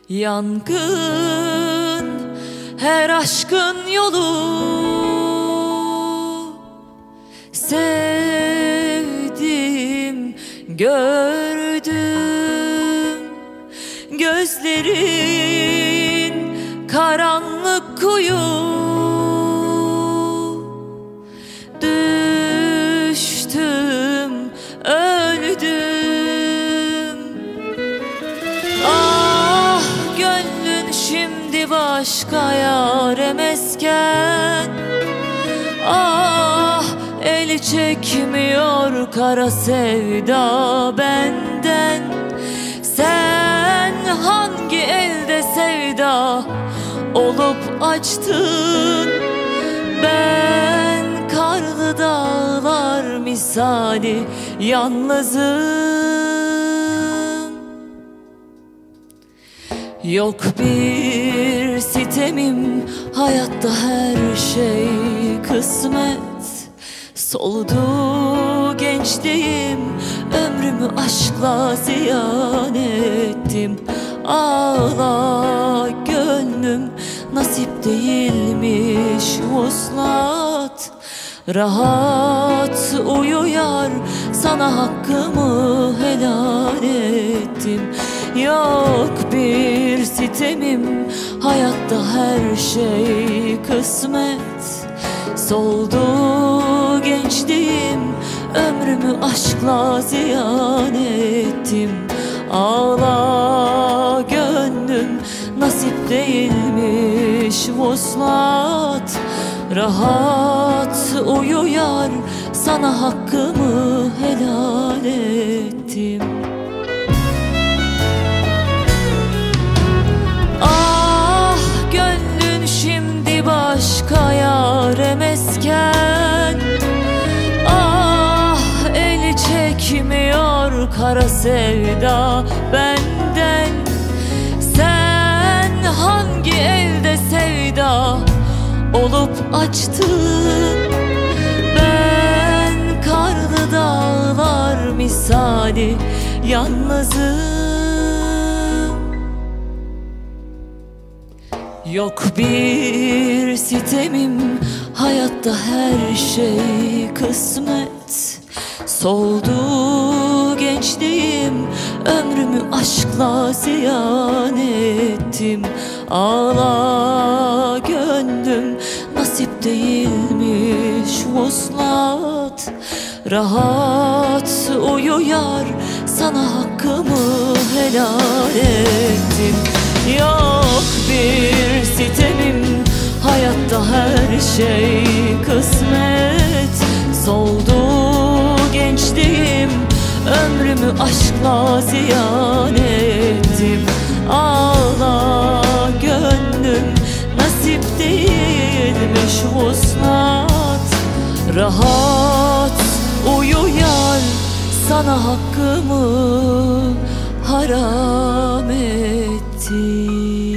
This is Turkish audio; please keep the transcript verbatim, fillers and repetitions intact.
Yangın her aşkın yolu, sevdim, gördüm. Gözlerin karanlık kuyu, düştüm, öldüm. Ah, gönlün şimdi başka yâre mesken. Ah, eli çekmiyor kara sevda benden. Sen hangi elde sevda olup açtın? Ben karlı dağlar misali yalnızım. Yok bir sitemim, hayatta her şey kısmet. Soldu gençliğim, ömrümü aşkla ziyan ettim. Ağla gönlüm, nasip değilmiş vuslat. Rahat uyu yar, sana hakkımı helal ettim. Yok bir sitemim, hayatta her şey kısmet. Soldu gençliğim, ömrümü aşkla ziyan ettim. Ağla gönlüm, nasip değilmiş vuslat. Rahat uyu yar, sana hakkımı helal ettim. Ah, gönlün şimdi başka yâre mesken. Ah, eli çekmiyor kara sevda benden. Sen hangi elde sevda olup açtın? Ben karlı dağlar misali yalnızım. Yok bir sitemim, hayatta her şey kısmet. Soldu gençliğim, ömrümü aşkla ziyan ettim. Ağla gönlüm, nasip değilmiş vuslat. Rahat uyu yar, sana hakkımı helal ettim. Yok bir sitemim, hayatta her şey kısmet. Soldu gençliğim, ömrümü aşkla ziyan ettim. Ağla gönlüm, nasip değilmiş vuslat. Rahat uyu yar, sana hakkımı haram ettim.